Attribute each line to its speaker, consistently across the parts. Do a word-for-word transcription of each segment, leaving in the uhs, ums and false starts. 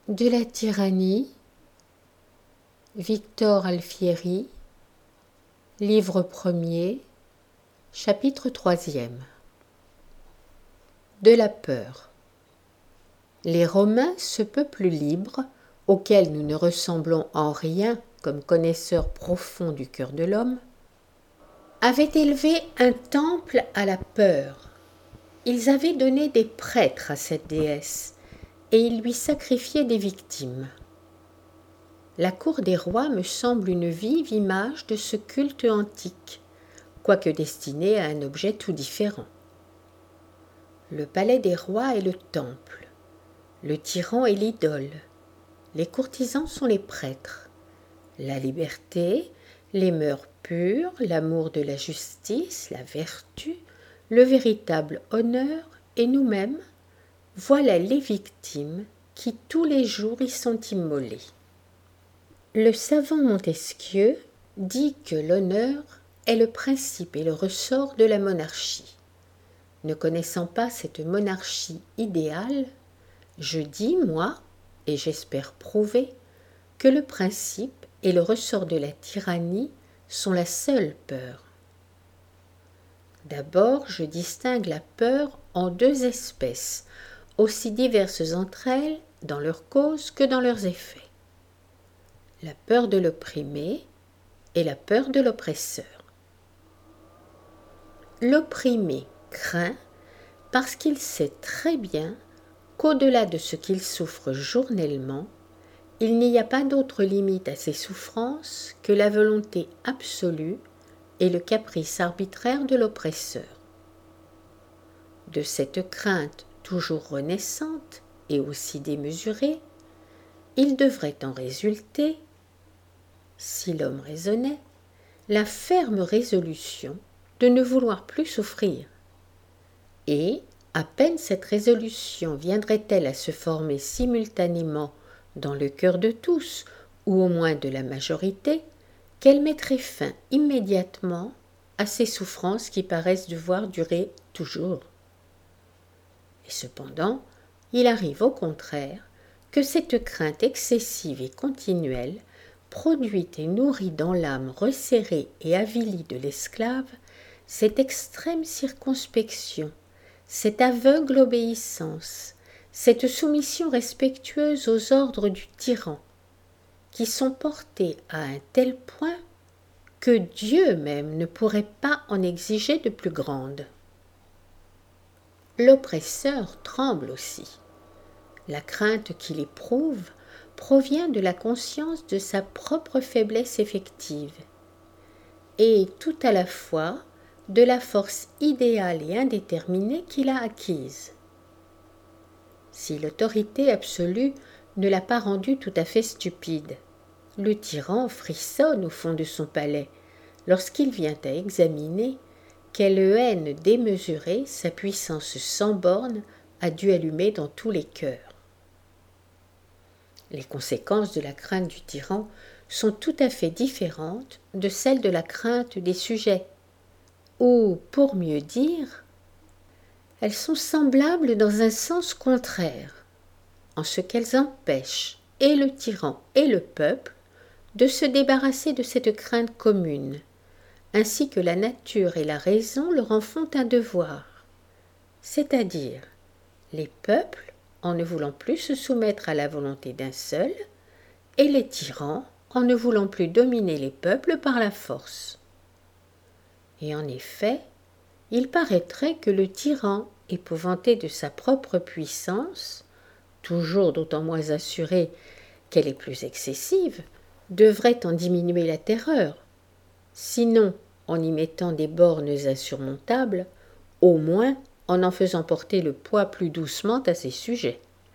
Speaker 1: De la tyrannie, Victor Alfieri, livre premier, chapitre troisième. De la peur. Les Romains, ce peuple libre, auquel nous ne ressemblons en rien comme connaisseurs profonds du cœur de l'homme, avaient élevé un temple à la peur. Ils avaient donné des prêtres à cette déesse, et ils lui sacrifiaient des victimes. La cour des rois me semble une vive image de ce culte antique, quoique destiné à un objet tout différent. Le palais des rois est le temple, le tyran est l'idole, les courtisans sont les prêtres, la liberté, les mœurs pures, l'amour de la justice, la vertu, le véritable honneur et nous-mêmes, voilà les victimes qui tous les jours y sont immolées. Le savant Montesquieu dit que l'honneur est le principe et le ressort de la monarchie. Ne connaissant pas cette monarchie idéale, je dis, moi, et j'espère prouver, que le principe et le ressort de la tyrannie sont la seule peur. D'abord, je distingue la peur en deux espèces, aussi diverses entre elles dans leurs causes que dans leurs effets. La peur de l'opprimé et la peur de l'oppresseur. L'opprimé craint parce qu'il sait très bien qu'au-delà de ce qu'il souffre journellement, il n'y a pas d'autre limite à ses souffrances que la volonté absolue et le caprice arbitraire de l'oppresseur. De cette crainte toujours renaissante et aussi démesurée, il devrait en résulter, si l'homme raisonnait, la ferme résolution de ne vouloir plus souffrir. Et, à peine cette résolution viendrait-elle à se former simultanément dans le cœur de tous, ou au moins de la majorité, qu'elle mettrait fin immédiatement à ces souffrances qui paraissent devoir durer toujours. Et cependant, il arrive au contraire que cette crainte excessive et continuelle produit et nourrit dans l'âme resserrée et avilie de l'esclave cette extrême circonspection, cette aveugle obéissance, cette soumission respectueuse aux ordres du tyran, qui sont portés à un tel point que Dieu même ne pourrait pas en exiger de plus grandes. L'oppresseur tremble aussi. La crainte qu'il éprouve provient de la conscience de sa propre faiblesse effective et tout à la fois de la force idéale et indéterminée qu'il a acquise. Si l'autorité absolue ne l'a pas rendu tout à fait stupide, le tyran frissonne au fond de son palais lorsqu'il vient à examiner quelle haine démesurée sa puissance sans borne a dû allumer dans tous les cœurs. Les conséquences de la crainte du tyran sont tout à fait différentes de celles de la crainte des sujets, ou, pour mieux dire, elles sont semblables dans un sens contraire, en ce qu'elles empêchent et le tyran et le peuple de se débarrasser de cette crainte commune, ainsi que la nature et la raison leur en font un devoir, c'est-à-dire les peuples en ne voulant plus se soumettre à la volonté d'un seul, et les tyrans en ne voulant plus dominer les peuples par la force. Et en effet, il paraîtrait que le tyran, épouvanté de sa propre puissance, toujours d'autant moins assuré qu'elle est plus excessive, devrait en diminuer la terreur, sinon en y mettant des bornes insurmontables, au moins en en faisant porter le poids plus doucement à ses sujets.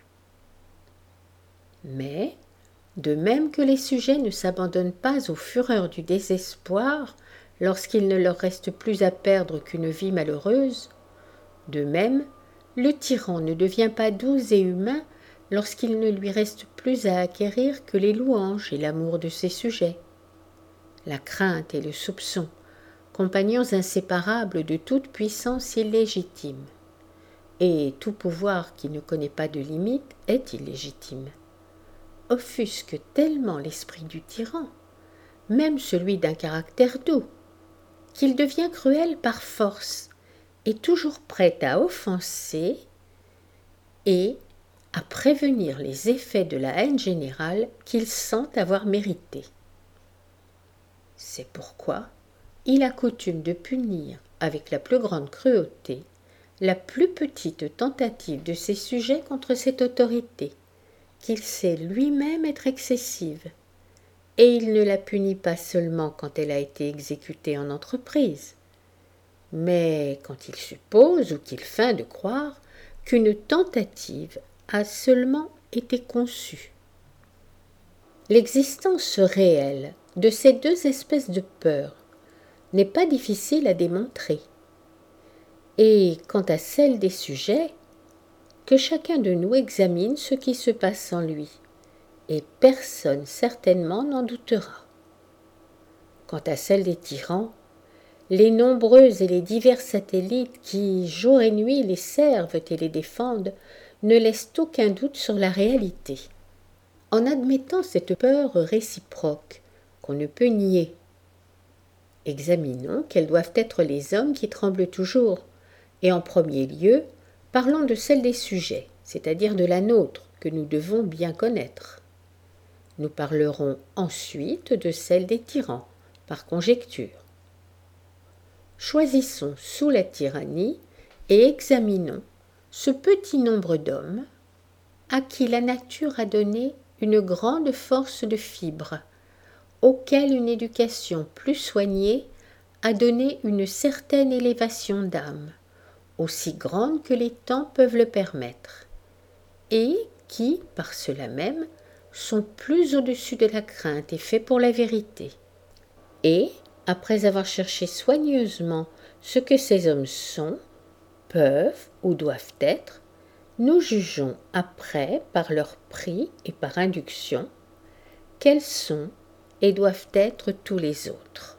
Speaker 1: Mais, de même que les sujets ne s'abandonnent pas aux fureurs du désespoir lorsqu'il ne leur reste plus à perdre qu'une vie malheureuse, de même, le tyran ne devient pas doux et humain lorsqu'il ne lui reste plus à acquérir que les louanges et l'amour de ses sujets. La crainte et le soupçon, compagnons inséparables de toute puissance illégitime, et tout pouvoir qui ne connaît pas de limite est illégitime. offusquent tellement l'esprit du tyran, même celui d'un caractère doux, qu'il devient cruel par force et toujours prêt à offenser et à prévenir les effets de la haine générale qu'il sent avoir méritée. C'est pourquoi il a coutume de punir avec la plus grande cruauté la plus petite tentative de ses sujets contre cette autorité, qu'il sait lui-même être excessive, et il ne la punit pas seulement quand elle a été exécutée en entreprise, mais quand il suppose ou qu'il feint de croire qu'une tentative a seulement été conçue. L'existence réelle de ces deux espèces de peur n'est pas difficile à démontrer. Et quant à celle des sujets, que chacun de nous examine ce qui se passe en lui, et personne certainement n'en doutera. Quant à celle des tyrans, les nombreux et les divers satellites qui, jour et nuit, les servent et les défendent, ne laissent aucun doute sur la réalité. En admettant cette peur réciproque, qu'on ne peut nier, examinons quels doivent être les hommes qui tremblent toujours, et en premier lieu, parlons de celle des sujets, c'est-à-dire de la nôtre, que nous devons bien connaître. Nous parlerons ensuite de celle des tyrans, par conjecture. Choisissons sous la tyrannie et examinons ce petit nombre d'hommes à qui la nature a donné une grande force de fibres, auxquels une éducation plus soignée a donné une certaine élévation d'âme, aussi grande que les temps peuvent le permettre, et qui, par cela même, sont plus au-dessus de la crainte et faits pour la vérité. Et, après avoir cherché soigneusement ce que ces hommes sont, peuvent ou doivent être, nous jugeons après, par leur prix et par induction, quels sont et doivent être tous les autres.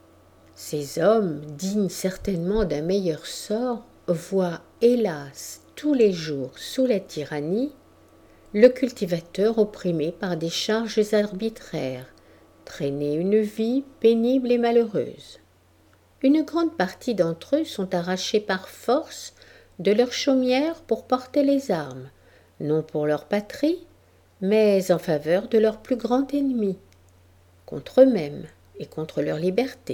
Speaker 1: Ces hommes, dignes certainement d'un meilleur sort, voient, hélas, tous les jours sous la tyrannie, le cultivateur opprimé par des charges arbitraires, traîner une vie pénible et malheureuse. Une grande partie d'entre eux sont arrachés par force de leur chaumière pour porter les armes, non pour leur patrie, mais en faveur de leur plus grand ennemi, contre eux-mêmes et contre leur liberté.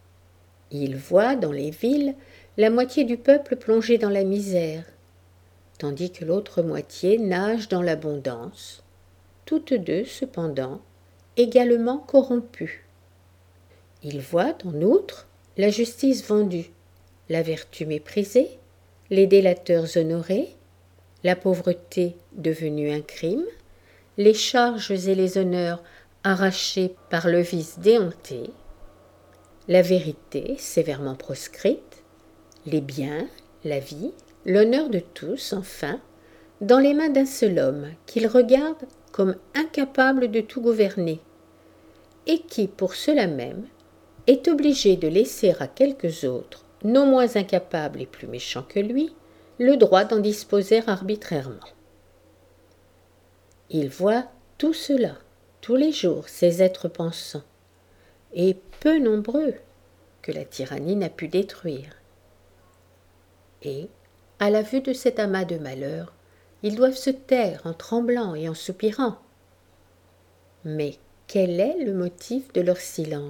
Speaker 1: Ils voient dans les villes la moitié du peuple plongé dans la misère, tandis que l'autre moitié nage dans l'abondance, toutes deux, cependant, également corrompues. Ils voient, en outre, la justice vendue, la vertu méprisée, les délateurs honorés, la pauvreté devenue un crime, les charges et les honneurs arrachés par le vice déhonté, la vérité sévèrement proscrite, les biens, la vie, l'honneur de tous, enfin, dans les mains d'un seul homme qu'ils regardent comme incapable de tout gouverner, et qui, pour cela même, est obligé de laisser à quelques autres, non moins incapables et plus méchants que lui, le droit d'en disposer arbitrairement. Il voit tout cela, tous les jours, ces êtres pensants, et peu nombreux, que la tyrannie n'a pu détruire. Et, à la vue de cet amas de malheurs, ils doivent se taire en tremblant et en soupirant. Mais quel est le motif de leur silence ?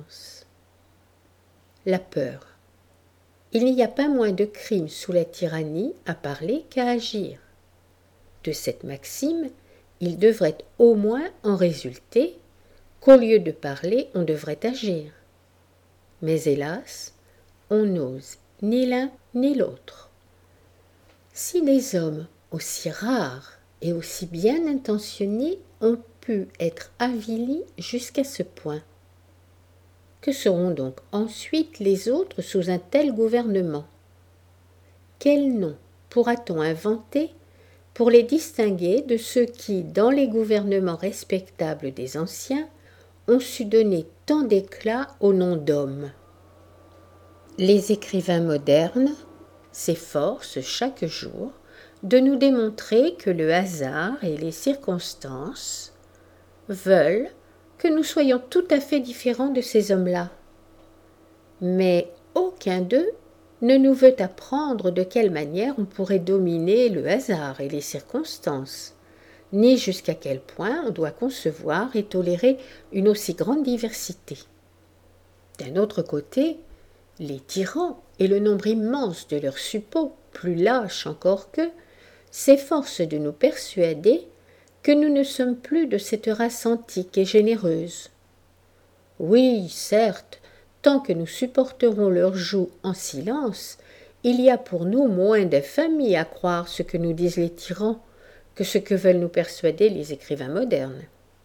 Speaker 1: La peur. Il n'y a pas moins de crimes sous la tyrannie à parler qu'à agir. De cette maxime, il devrait au moins en résulter qu'au lieu de parler, on devrait agir. Mais hélas, on n'ose ni l'un ni l'autre. Si des hommes aussi rares et aussi bien intentionnés ont pu être avilis jusqu'à ce point, que seront donc ensuite les autres sous un tel gouvernement ? Quel nom pourra-t-on inventer pour les distinguer de ceux qui, dans les gouvernements respectables des anciens, ont su donner tant d'éclat au nom d'hommes ? Les écrivains modernes s'efforcent chaque jour de nous démontrer que le hasard et les circonstances veulent que nous soyons tout à fait différents de ces hommes-là. Mais aucun d'eux ne nous veut apprendre de quelle manière on pourrait dominer le hasard et les circonstances, ni jusqu'à quel point on doit concevoir et tolérer une aussi grande diversité. D'un autre côté, les tyrans et le nombre immense de leurs suppôts, plus lâches encore qu'eux, s'efforcent de nous persuader que nous ne sommes plus de cette race antique et généreuse. Oui, certes, tant que nous supporterons leur joug en silence, il y a pour nous moins d'infamie à croire ce que nous disent les tyrans que ce que veulent nous persuader les écrivains modernes.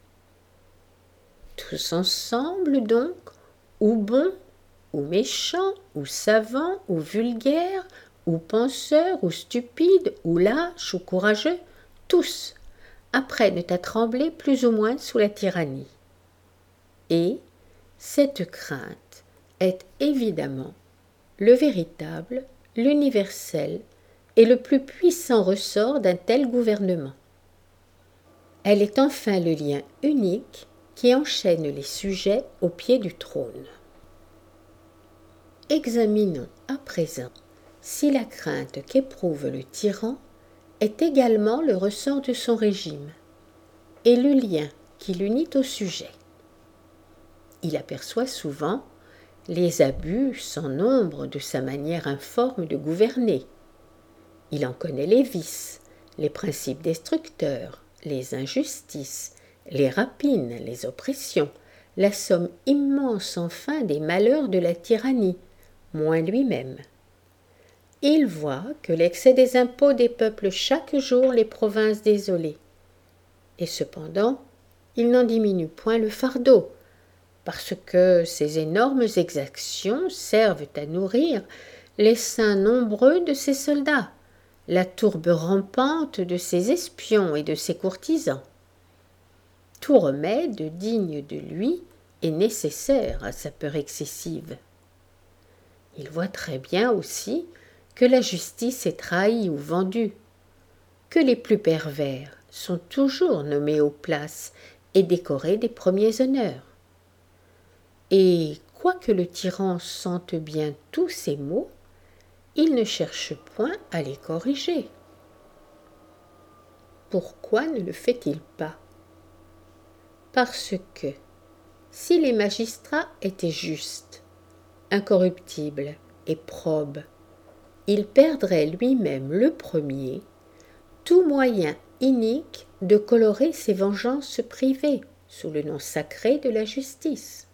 Speaker 1: Tous ensemble, donc, ou bons, ou méchants, ou savants, ou vulgaires, ou penseurs, ou stupides, ou lâches, ou courageux, tous apprennent à trembler plus ou moins sous la tyrannie. Et cette crainte est évidemment le véritable, l'universel et le plus puissant ressort d'un tel gouvernement. Elle est enfin le lien unique qui enchaîne les sujets au pied du trône. Examinons à présent si la crainte qu'éprouve le tyran est également le ressort de son régime et le lien qui l'unit au sujet. Il aperçoit souvent les abus sans nombre de sa manière informe de gouverner. Il en connaît les vices, les principes destructeurs, les injustices, les rapines, les oppressions, la somme immense enfin des malheurs de la tyrannie, moins lui-même. Il voit que l'excès des impôts dépeuple chaque jour les provinces désolées. Et cependant, il n'en diminue point le fardeau, parce que ces énormes exactions servent à nourrir les seins nombreux de ses soldats, la tourbe rampante de ses espions et de ses courtisans. Tout remède digne de lui est nécessaire à sa peur excessive. Il voit très bien aussi que la justice est trahie ou vendue, que les plus pervers sont toujours nommés aux places et décorés des premiers honneurs. Et quoique le tyran sente bien tous ces maux, il ne cherche point à les corriger. Pourquoi ne le fait-il pas? Parce que, si les magistrats étaient justes, incorruptibles et probes, il perdrait lui-même le premier tout moyen inique de colorer ses vengeances privées sous le nom sacré de la justice.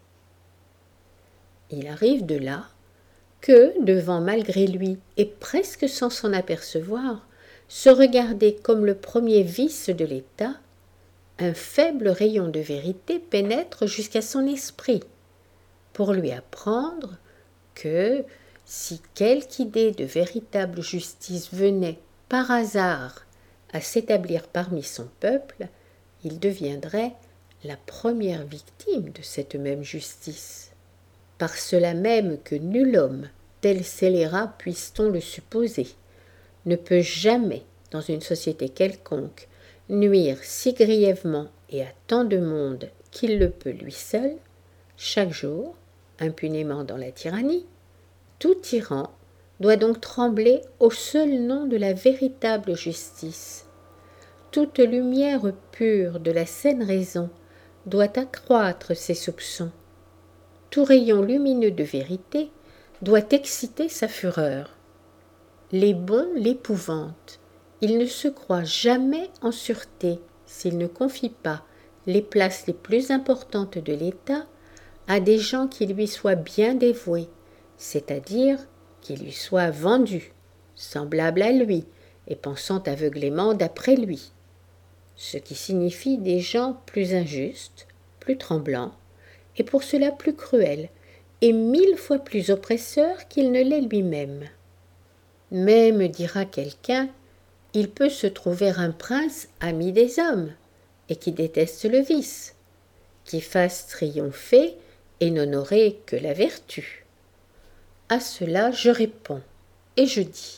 Speaker 1: Il arrive de là que, devant malgré lui et presque sans s'en apercevoir, se regarder comme le premier vice de l'État, un faible rayon de vérité pénètre jusqu'à son esprit, pour lui apprendre que, si quelque idée de véritable justice venait, par hasard, à s'établir parmi son peuple, il deviendrait la première victime de cette même justice. Par cela même que nul homme, tel scélérat puisse-t-on le supposer, ne peut jamais, dans une société quelconque, nuire si grièvement et à tant de monde qu'il le peut lui seul, chaque jour, impunément dans la tyrannie, tout tyran doit donc trembler au seul nom de la véritable justice. Toute lumière pure de la saine raison doit accroître ses soupçons. Tout rayon lumineux de vérité doit exciter sa fureur. Les bons l'épouvantent. Il ne se croit jamais en sûreté s'il ne confie pas les places les plus importantes de l'État à des gens qui lui soient bien dévoués, c'est-à-dire qui lui soient vendus, semblables à lui et pensant aveuglément d'après lui, ce qui signifie des gens plus injustes, plus tremblants, et pour cela plus cruels, et mille fois plus oppresseurs qu'il ne l'est lui-même. Mais, me dira quelqu'un, il peut se trouver un prince ami des hommes, et qui déteste le vice, qui fasse triompher et n'honorer que la vertu. À cela je réponds, et je dis,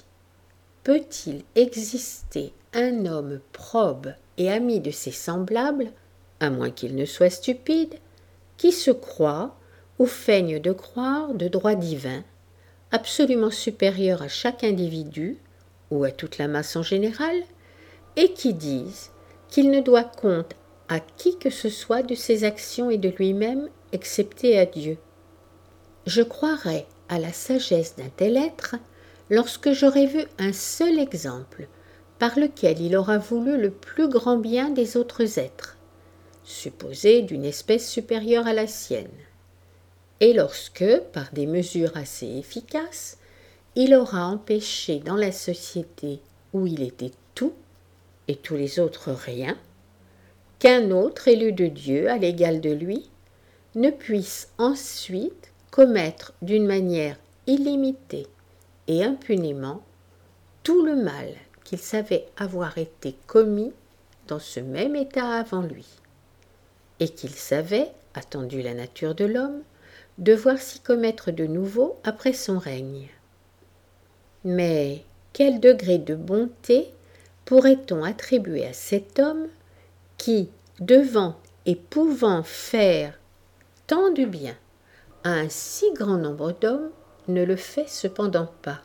Speaker 1: peut-il exister un homme probe et ami de ses semblables à moins qu'il ne soit stupide, qui se croit ou feigne de croire de droit divin, absolument supérieur à chaque individu ou à toute la masse en général, et qui disent qu'il ne doit compte à qui que ce soit de ses actions et de lui-même, excepté à Dieu. Je croirais à la sagesse d'un tel être lorsque j'aurai vu un seul exemple par lequel il aura voulu le plus grand bien des autres êtres, supposés d'une espèce supérieure à la sienne, et lorsque, par des mesures assez efficaces, il aura empêché dans la société où il était tout, et tous les autres rien, qu'un autre élu de Dieu à l'égal de lui ne puisse ensuite commettre d'une manière illimitée et impunément tout le mal qu'il savait avoir été commis dans ce même état avant lui, et qu'il savait, attendu la nature de l'homme, devoir s'y commettre de nouveau après son règne. Mais quel degré de bonté pourrait-on attribuer à cet homme qui, devant et pouvant faire tant de bien à un si grand nombre d'hommes, ne le fait cependant pas?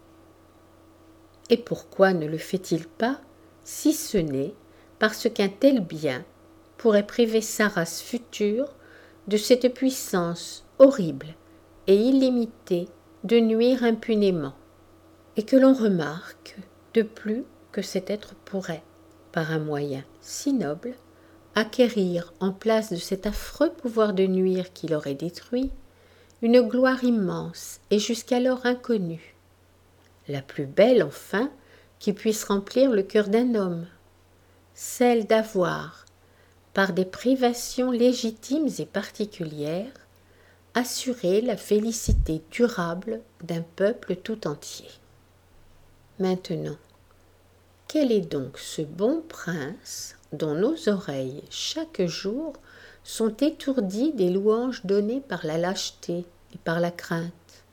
Speaker 1: Et pourquoi ne le fait-il pas, si ce n'est parce qu'un tel bien pourrait priver sa race future de cette puissance horrible et illimitée de nuire impunément, et que l'on remarque de plus que cet être pourrait, par un moyen si noble, acquérir en place de cet affreux pouvoir de nuire qu'il aurait détruit, une gloire immense et jusqu'alors inconnue, la plus belle enfin qui puisse remplir le cœur d'un homme, celle d'avoir, par des privations légitimes et particulières, assuré la félicité durable d'un peuple tout entier. Maintenant, quel est donc ce bon prince dont nos oreilles chaque jour sont étourdies des louanges données par la lâcheté et par la crainte?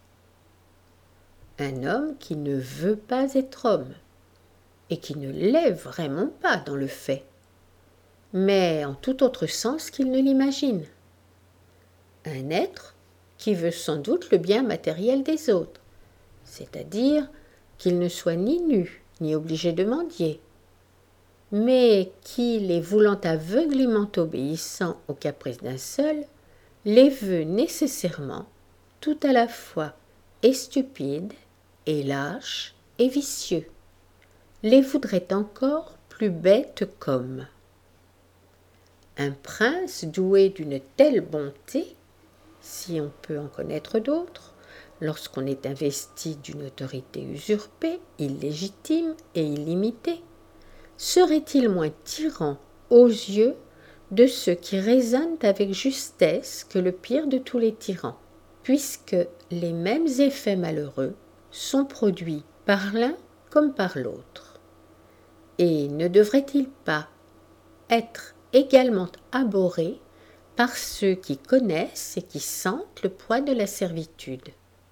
Speaker 1: Un homme qui ne veut pas être homme, et qui ne l'est vraiment pas dans le fait, mais en tout autre sens qu'il ne l'imagine. Un être qui veut sans doute le bien matériel des autres, c'est-à-dire qu'il ne soit ni nu ni obligé de mendier, mais qui, les voulant aveuglément obéissants aux caprices d'un seul, les veut nécessairement tout à la fois et stupides, et lâches, et vicieux, les voudrait encore plus bêtes qu'hommes. Un prince doué d'une telle bonté, si on peut en connaître d'autres, lorsqu'on est investi d'une autorité usurpée, illégitime et illimitée, serait-il moins tyran aux yeux de ceux qui raisonnent avec justesse que le pire de tous les tyrans, puisque les mêmes effets malheureux sont produits par l'un comme par l'autre? Et ne devrait-il pas être également abhorré par ceux qui connaissent et qui sentent le poids de la servitude?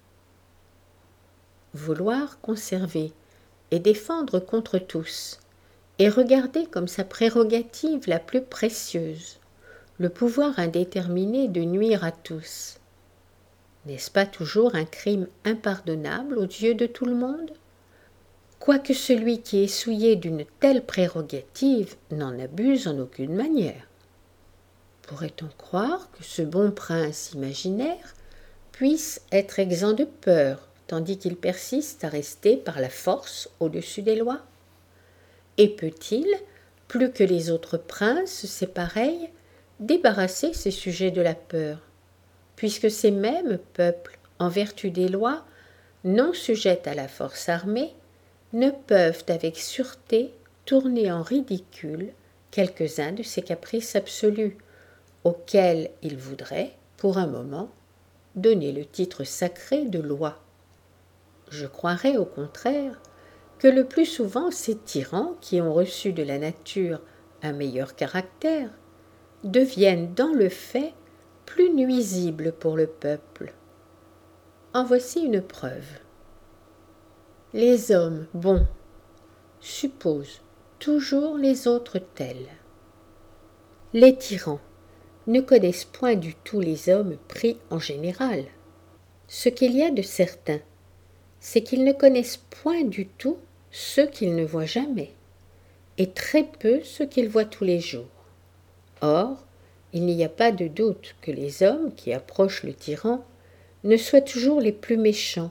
Speaker 1: Vouloir conserver et défendre contre tous, et regarder comme sa prérogative la plus précieuse le pouvoir indéterminé de nuire à tous, n'est-ce pas toujours un crime impardonnable aux yeux de tout le monde? Quoique celui qui est souillé d'une telle prérogative n'en abuse en aucune manière. Pourrait-on croire que ce bon prince imaginaire puisse être exempt de peur, tandis qu'il persiste à rester par la force au-dessus des lois? Et peut-il, plus que les autres princes, ses pareils, débarrasser ses sujets de la peur, puisque ces mêmes peuples, en vertu des lois, non sujettes à la force armée, ne peuvent avec sûreté tourner en ridicule quelques-uns de ces caprices absolus, auxquels ils voudraient, pour un moment, donner le titre sacré de loi. Je croirais au contraire que le plus souvent ces tyrans qui ont reçu de la nature un meilleur caractère deviennent dans le fait plus nuisibles pour le peuple. En voici une preuve. Les hommes bons supposent toujours les autres tels. Les tyrans ne connaissent point du tout les hommes pris en général. Ce qu'il y a de certain, c'est qu'ils ne connaissent point du tout ceux qu'ils ne voient jamais, et très peu ceux qu'ils voient tous les jours. Or, il n'y a pas de doute que les hommes qui approchent le tyran ne soient toujours les plus méchants,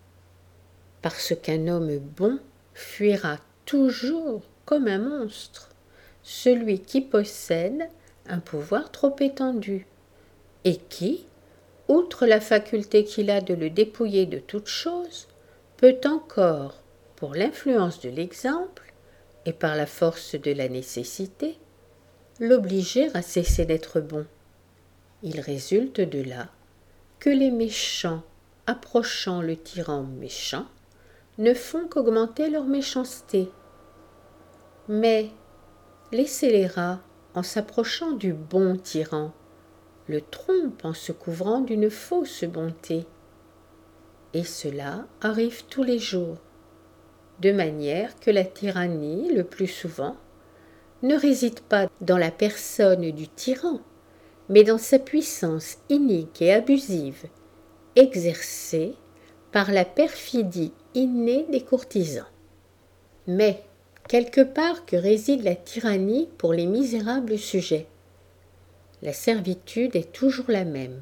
Speaker 1: parce qu'un homme bon fuira toujours comme un monstre celui qui possède un pouvoir trop étendu, et qui, outre la faculté qu'il a de le dépouiller de toute chose, peut encore, pour l'influence de l'exemple et par la force de la nécessité, l'obliger à cesser d'être bon. Il résulte de là que les méchants, approchant le tyran méchant, ne font qu'augmenter leur méchanceté. Mais les scélérats, en s'approchant du bon tyran, le trompent en se couvrant d'une fausse bonté. Et cela arrive tous les jours, de manière que la tyrannie, le plus souvent, ne réside pas dans la personne du tyran, mais dans sa puissance inique et abusive, exercée par la perfidie innée des courtisans. Mais, quelque part que réside la tyrannie pour les misérables sujets, la servitude est toujours la même.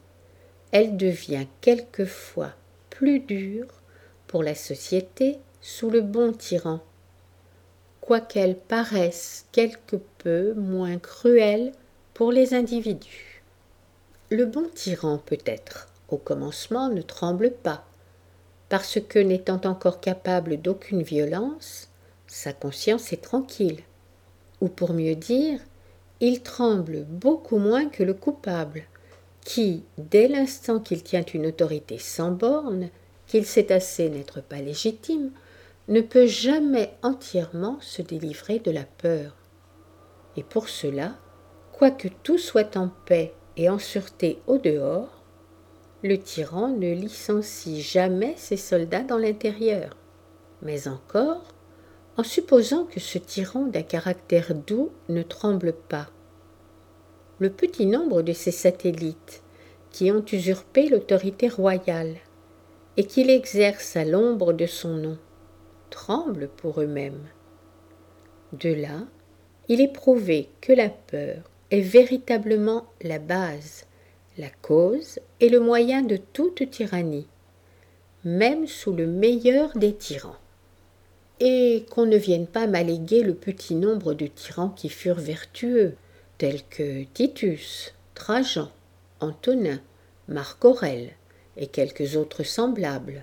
Speaker 1: Elle devient quelquefois plus dure pour la société sous le bon tyran, quoiqu'elle paraisse quelque peu moins cruelle pour les individus. Le bon tyran, peut-être, au commencement, ne tremble pas, parce que, n'étant encore capable d'aucune violence, sa conscience est tranquille, ou pour mieux dire, il tremble beaucoup moins que le coupable, qui, dès l'instant qu'il tient une autorité sans borne, qu'il sait assez n'être pas légitime, ne peut jamais entièrement se délivrer de la peur. Et pour cela, quoique tout soit en paix et en sûreté au dehors, le tyran ne licencie jamais ses soldats dans l'intérieur. Mais encore, en supposant que ce tyran d'un caractère doux ne tremble pas, le petit nombre de ses satellites qui ont usurpé l'autorité royale et qui l'exercent à l'ombre de son nom tremblent pour eux-mêmes. De là, il est prouvé que la peur est véritablement la base, la cause et le moyen de toute tyrannie, même sous le meilleur des tyrans. Et qu'on ne vienne pas m'alléguer le petit nombre de tyrans qui furent vertueux, tels que Titus, Trajan, Antonin, Marc Aurèle et quelques autres semblables.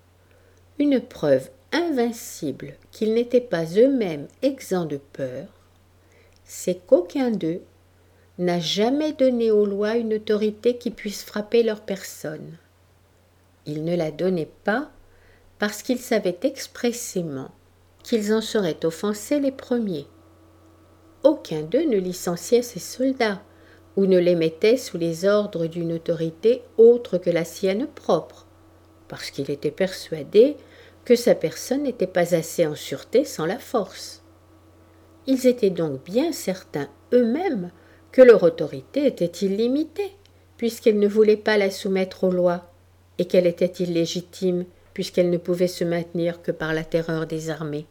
Speaker 1: Une preuve invincible qu'ils n'étaient pas eux-mêmes exempts de peur, c'est qu'aucun d'eux n'a jamais donné aux lois une autorité qui puisse frapper leur personne. Ils ne la donnaient pas parce qu'ils savaient expressément qu'ils en seraient offensés les premiers. Aucun d'eux ne licenciait ses soldats ou ne les mettait sous les ordres d'une autorité autre que la sienne propre, parce qu'il était persuadé que sa personne n'était pas assez en sûreté sans la force. Ils étaient donc bien certains eux-mêmes que leur autorité était illimitée, puisqu'elle ne voulait pas la soumettre aux lois, et qu'elle était illégitime, puisqu'elle ne pouvait se maintenir que par la terreur des armées.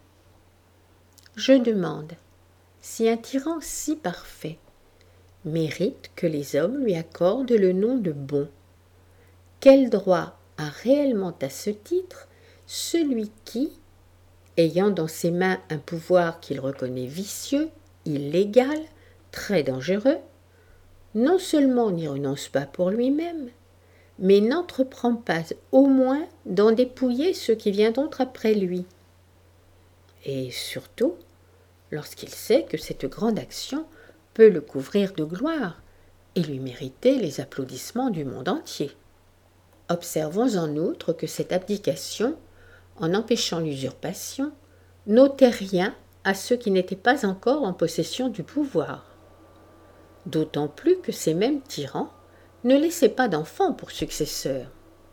Speaker 1: Je demande si un tyran si parfait mérite que les hommes lui accordent le nom de bon. Quel droit a réellement à ce titre celui qui, ayant dans ses mains un pouvoir qu'il reconnaît vicieux, illégal, très dangereux, non seulement n'y renonce pas pour lui-même, mais n'entreprend pas au moins d'en dépouiller ceux qui viendront après lui. Et surtout, lorsqu'il sait que cette grande action peut le couvrir de gloire et lui mériter les applaudissements du monde entier. Observons en outre que cette abdication, en empêchant l'usurpation, n'ôtait rien à ceux qui n'étaient pas encore en possession du pouvoir. D'autant plus que ces mêmes tyrans ne laissaient pas d'enfants pour successeurs.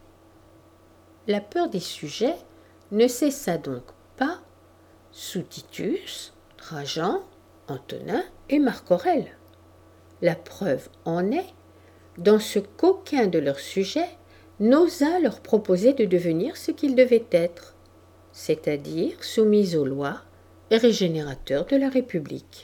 Speaker 1: La peur des sujets ne cessa donc pas sous Titus, Trajan, Antonin et Marc Aurèle. La preuve en est dans ce qu'aucun de leurs sujets n'osa leur proposer de devenir ce qu'ils devaient être, c'est-à-dire soumis aux lois et régénérateurs de la République.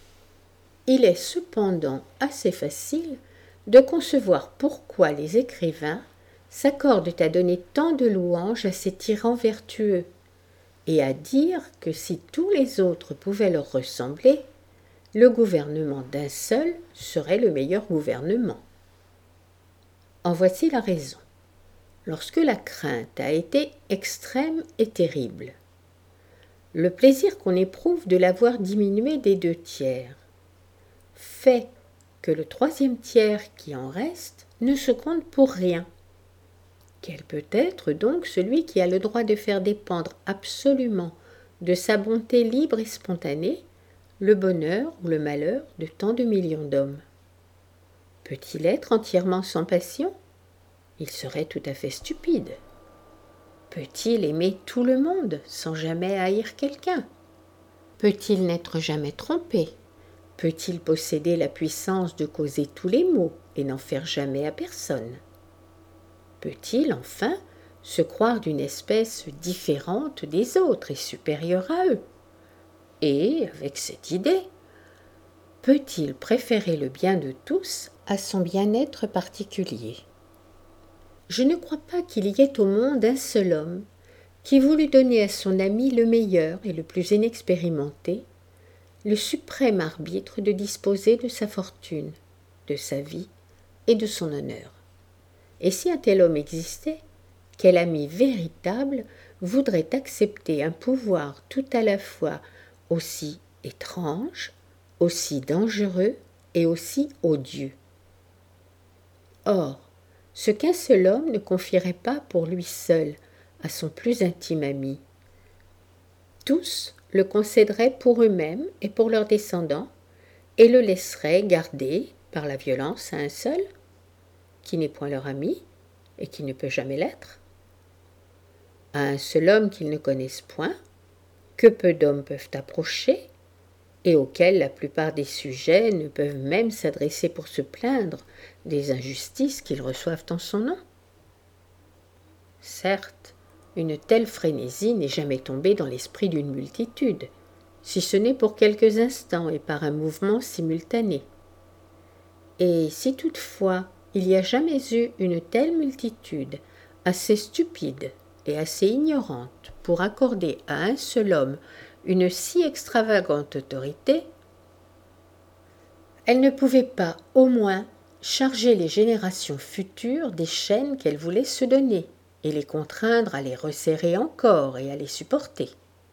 Speaker 1: Il est cependant assez facile de concevoir pourquoi les écrivains s'accordent à donner tant de louanges à ces tyrans vertueux et à dire que si tous les autres pouvaient leur ressembler, le gouvernement d'un seul serait le meilleur gouvernement. En voici la raison. Lorsque la crainte a été extrême et terrible, le plaisir qu'on éprouve de l'avoir diminué des deux tiers fait que le troisième tiers qui en reste ne se compte pour rien. Quel peut être donc celui qui a le droit de faire dépendre absolument de sa bonté libre et spontanée le bonheur ou le malheur de tant de millions d'hommes? Peut-il être entièrement sans passion? Il serait tout à fait stupide. Peut-il aimer tout le monde sans jamais haïr quelqu'un? Peut-il n'être jamais trompé? Peut-il posséder la puissance de causer tous les maux et n'en faire jamais à personne? Peut-il, enfin, se croire d'une espèce différente des autres et supérieure à eux? Et, avec cette idée, peut-il préférer le bien de tous à son bien-être particulier? Je ne crois pas qu'il y ait au monde un seul homme qui voulût donner à son ami le meilleur et le plus inexpérimenté, le suprême arbitre de disposer de sa fortune, de sa vie et de son honneur. Et si un tel homme existait, quel ami véritable voudrait accepter un pouvoir tout à la fois aussi étrange, aussi dangereux et aussi odieux? Or, ce qu'un seul homme ne confierait pas pour lui seul à son plus intime ami, tous le concéderaient pour eux-mêmes et pour leurs descendants, et le laisseraient garder par la violence à un seul, qui n'est point leur ami et qui ne peut jamais l'être, à un seul homme qu'ils ne connaissent point, que peu d'hommes peuvent approcher, et auxquels la plupart des sujets ne peuvent même s'adresser pour se plaindre des injustices qu'ils reçoivent en son nom. Certes, une telle frénésie n'est jamais tombée dans l'esprit d'une multitude, si ce n'est pour quelques instants et par un mouvement simultané. Et si toutefois il n'y a jamais eu une telle multitude, assez stupide et assez ignorante pour accorder à un seul homme une si extravagante autorité, elle ne pouvait pas, au moins, charger les générations futures des chaînes qu'elle voulait se donner, et les contraindre à les resserrer encore et à les supporter.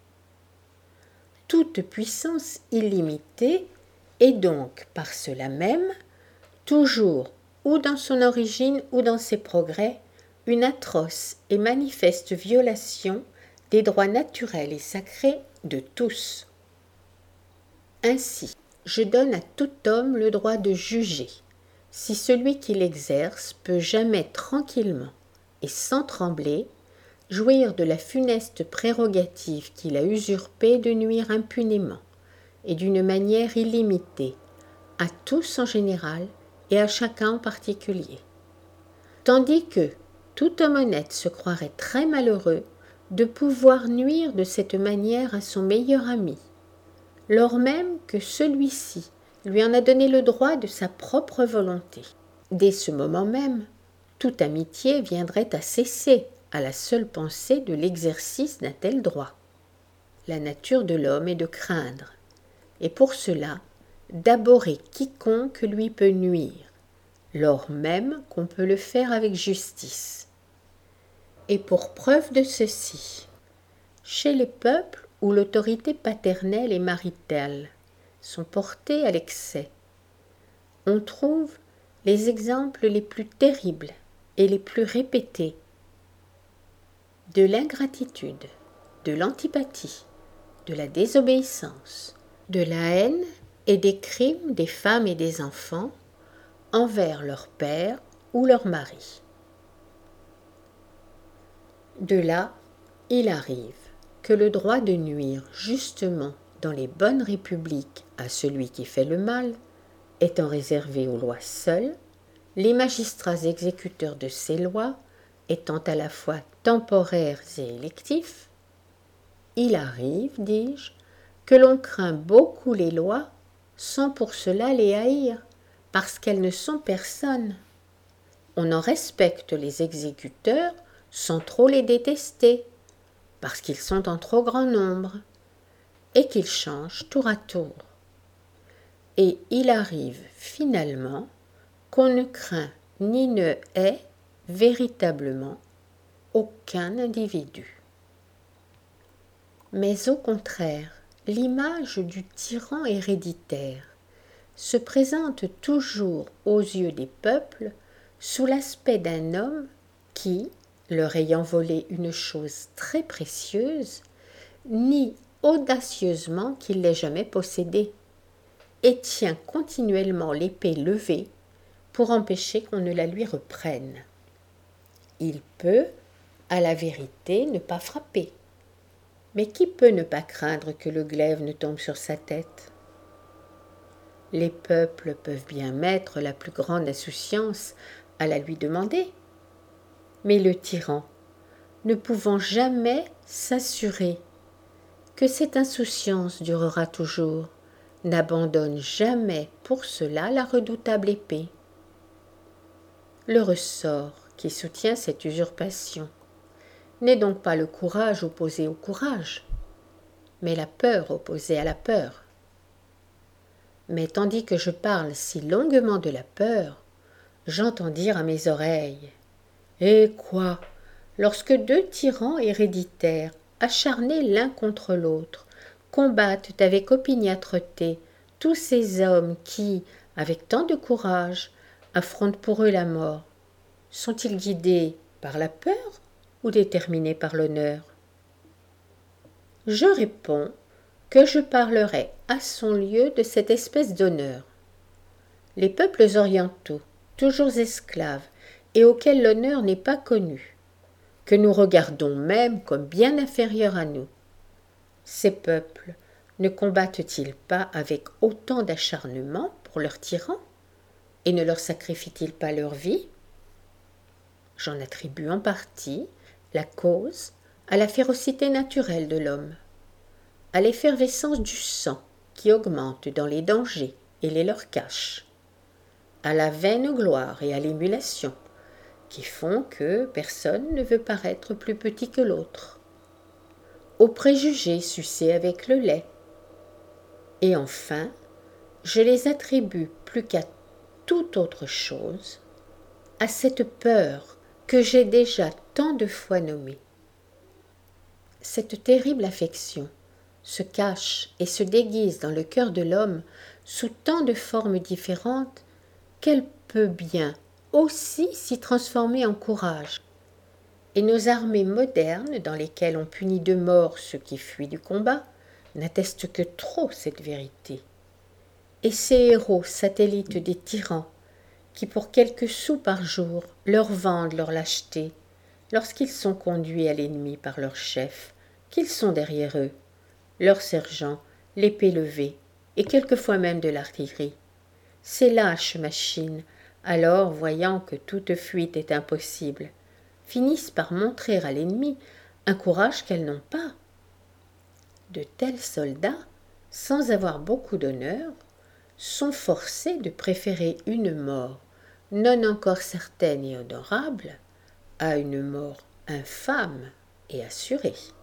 Speaker 1: Toute puissance illimitée est donc, par cela même, toujours, ou dans son origine ou dans ses progrès, une atroce et manifeste violation des droits naturels et sacrés de tous. Ainsi, je donne à tout homme le droit de juger, si celui qui l'exerce peut jamais tranquillement et sans trembler, jouir de la funeste prérogative qu'il a usurpée de nuire impunément et d'une manière illimitée à tous en général et à chacun en particulier. Tandis que tout homme honnête se croirait très malheureux de pouvoir nuire de cette manière à son meilleur ami, lors même que celui-ci lui en a donné le droit de sa propre volonté. Dès ce moment même, toute amitié viendrait à cesser à la seule pensée de l'exercice d'un tel droit. La nature de l'homme est de craindre, et pour cela, d'abhorrer quiconque lui peut nuire, lors même qu'on peut le faire avec justice. Et pour preuve de ceci, chez les peuples où l'autorité paternelle et maritale sont portées à l'excès, on trouve les exemples les plus terribles et les plus répétés de l'ingratitude, de l'antipathie, de la désobéissance, de la haine et des crimes des femmes et des enfants envers leur père ou leur mari. De là, il arrive que le droit de nuire justement dans les bonnes républiques à celui qui fait le mal étant réservé aux lois seules, les magistrats exécuteurs de ces lois étant à la fois temporaires et électifs, il arrive, dis-je, que l'on craint beaucoup les lois sans pour cela les haïr, parce qu'elles ne sont personne. On en respecte les exécuteurs sans trop les détester, parce qu'ils sont en trop grand nombre, et qu'ils changent tour à tour. Et il arrive finalement qu'on ne craint ni ne hait véritablement aucun individu. Mais au contraire, l'image du tyran héréditaire se présente toujours aux yeux des peuples sous l'aspect d'un homme qui, leur ayant volé une chose très précieuse, nie audacieusement qu'il l'ait jamais possédée, et tient continuellement l'épée levée pour empêcher qu'on ne la lui reprenne. Il peut, à la vérité, ne pas frapper, mais qui peut ne pas craindre que le glaive ne tombe sur sa tête? Les peuples peuvent bien mettre la plus grande insouciance à la lui demander, mais le tyran, ne pouvant jamais s'assurer que cette insouciance durera toujours, n'abandonne jamais pour cela la redoutable épée. Le ressort qui soutient cette usurpation n'est donc pas le courage opposé au courage, mais la peur opposée à la peur. Mais tandis que je parle si longuement de la peur, j'entends dire à mes oreilles « Eh quoi, lorsque deux tyrans héréditaires, acharnés l'un contre l'autre, combattent avec opiniâtreté tous ces hommes qui, avec tant de courage, affrontent pour eux la mort, sont-ils guidés par la peur ou déterminés par l'honneur? Je réponds que je parlerai à son lieu de cette espèce d'honneur. Les peuples orientaux, toujours esclaves, et auxquels l'honneur n'est pas connu, que nous regardons même comme bien inférieurs à nous, ces peuples ne combattent-ils pas avec autant d'acharnement pour leurs tyrans, et ne leur sacrifient-ils pas leur vie? J'en attribue en partie la cause à la férocité naturelle de l'homme, à l'effervescence du sang qui augmente dans les dangers et les leur cache, à la vaine gloire et à l'émulation qui font que personne ne veut paraître plus petit que l'autre, aux préjugés sucés avec le lait, et enfin, je les attribue plus qu'à toute autre chose à cette peur que j'ai déjà tant de fois nommée. Cette terrible affection se cache et se déguise dans le cœur de l'homme sous tant de formes différentes qu'elle peut bien aussi s'y transformer en courage. Et nos armées modernes, dans lesquelles on punit de mort ceux qui fuient du combat, n'attestent que trop cette vérité. Et ces héros satellites des tyrans, qui pour quelques sous par jour leur vendent leur lâcheté, lorsqu'ils sont conduits à l'ennemi par leur chef, qu'ils sont derrière eux, leurs sergents, l'épée levée, et quelquefois même de l'artillerie. Ces lâches machines, alors voyant que toute fuite est impossible, finissent par montrer à l'ennemi un courage qu'elles n'ont pas. De tels soldats, sans avoir beaucoup d'honneur, sont forcés de préférer une mort non encore certaine et honorable à une mort infâme et assurée.